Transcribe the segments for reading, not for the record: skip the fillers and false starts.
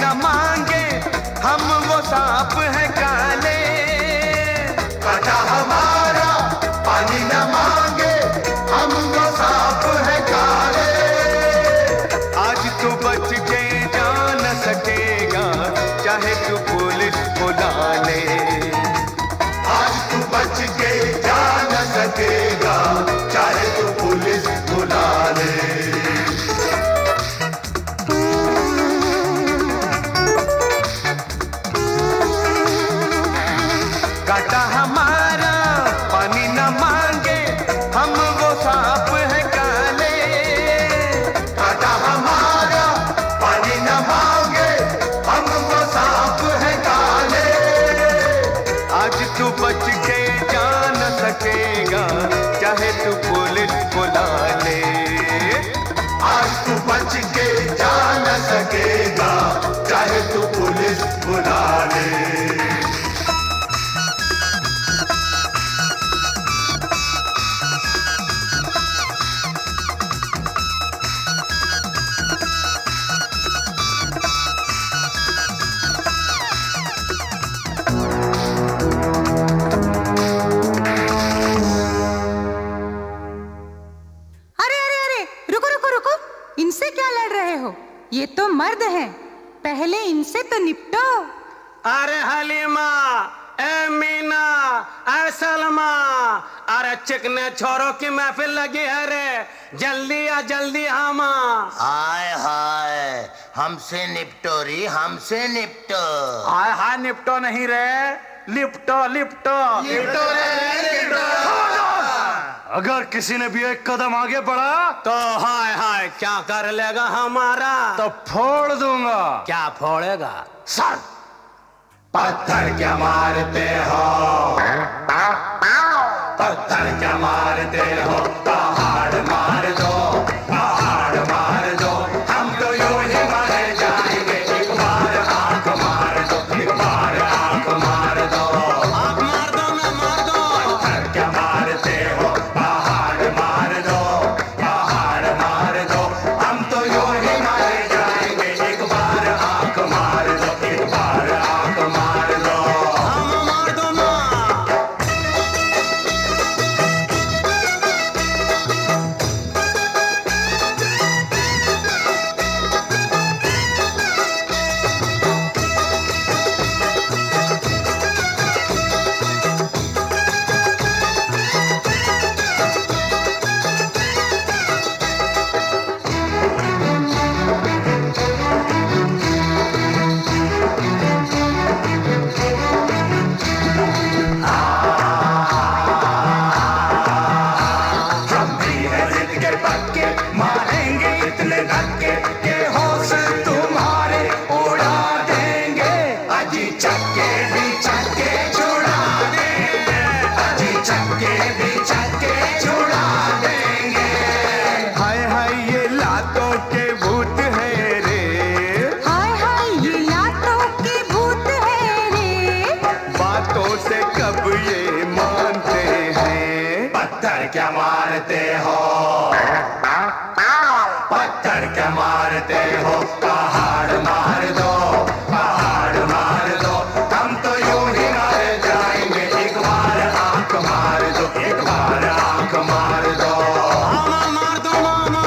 न मांगे हम वो सांप है काले। काटा हमारा पानी न मांगे हम वो सांप है काले। आज तू बच के जा न सकेगा चाहे तू पुलिस बुला ले। आज तू बच के जा न सकेगा चाहे तू पुलिस बुला ले। काटा हमारा पानी न मांगे हम वो सांप है काले। काटा हमारा पानी न मांगे हम वो सांप है काले। आज तू बच के जा न सकेगा चाहे तू पुलिस बुला ले। आज तू बच के जा न सकेगा चाहे तू पुलिस बुला ले। इनसे क्या लड़ रहे हो? ये तो मर्द हैं, पहले इनसे तो निपटो। अरे हलीमा, ए मीना, ए सलमा, अरे चिकने छोरों की महफिल लगी है रे, जल्दी आ जल्दी आमा। हाय हाय, हमसे निपटो री, हमसे निपटो। हाय हाय निपटो नहीं रे, लिपटो लिपटो लिपटो रे लिपटो। अगर किसी ने भी एक कदम आगे बढ़ा तो हाय हाय क्या कर लेगा हमारा? तो फोड़ दूंगा। क्या फोड़ेगा? सर पत्थर क्या मारते हो, पत्थर क्या मारते हो, पहाड़ मार दो, पहाड़ मार दो, हम तो यूं ही मर जाएंगे। एक बार आंख मार दो, एक बार आंख मार दो, आंख मार दो ना मार दो। पत्थर क्या मारते हो, पहाड़ मार दो, पहाड़ मार दो, हम तो यूं ही मर जाएंगे। एक बार आंख मार दो, एक बार आंख मार दो, हम मार दो ना। हम भी है जिद के पक्के, मारेंगे इतने धक्के के होश तुम्हारे उड़ा देंगे। अजी चक्के भी चक्के छुड़ा देंगे, अजी चक्के भी चक्के छुड़ा देंगे। हाय हाय ये लातों के भूत है रे, हाय हाय ये लातों के भूत है रे। बातों से कब ये मानते हैं। पत्थर क्या मारते हो, पत्थर क्या मारते हो, पहाड़ मार दो, पहाड़ मार दो, हम तो यूं ही मर जाएंगे। एक बार आंख मार दो, एक बार आंख मार दो, आमा मार दो मामा।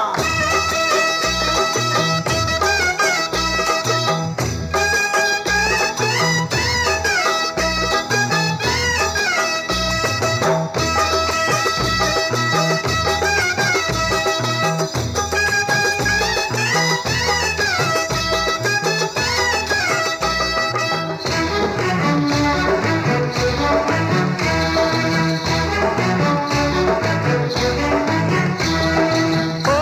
ओ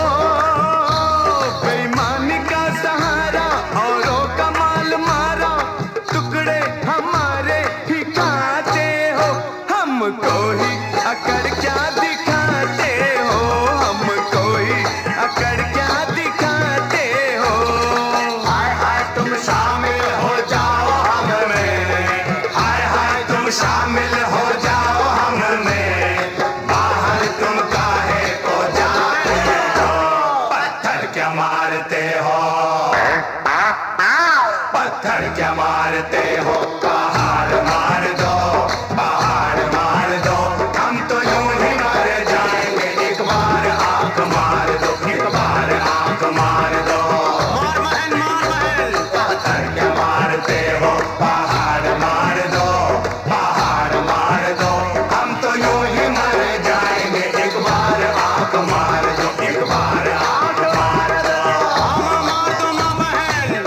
बेईमानी का सहारा औरों का माल मारा, टुकड़े हमारे ही खाते हो, हमको ही अकड़ क्या दिखाते हो, हमको ही अकड़ क्या दिखाते हो। हाय हाय तुम शामिल हो जाओ हमें, हाय हाय तुम शामिल हो जाओ हमें, बाहर तुम काहे को जाते हो। पत्थर क्या मारते हो, पत्थर क्या मारते हो, पहाड़ मार दो, पहाड़ मार दो, हम तो यूं ही मर जाएंगे, एक बार आंख मार दो, एक बार आंख मार दो। मार बहन, मार बहन। पत्थर क्या मारते हो, पहाड़ मार दो, पहाड़ मार दो, हम तो यूं ही मर जाएंगे, एक बार आंख मार दो, एक बार आंख मार दो। हाँ मार दो माँ बहन।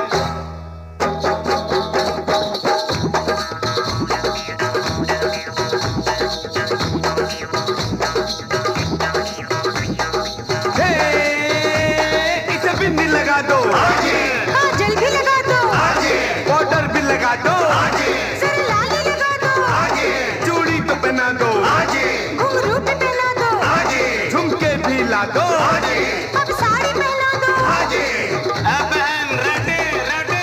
हे, इसे बिंदी लगा दो, काजल भी लगा दो, बॉर्डर भी लगा दो, सर लाली लगा दो, चूड़ी तो पहना दो, घुंघरू भी पहना दो, झुमके भी ला दो, अब साड़ी पहना दो। ए बहन, रेडी रेडी।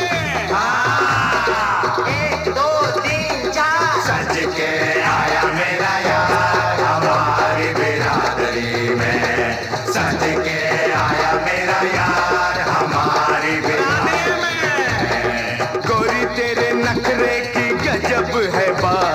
एक दो तीन चार। सज के आया मेरा यार हमारी बिरादरी में, सज के आया मेरा यार हमारी बिरादरी में। गोरी तेरे नखरे की गजब है बात,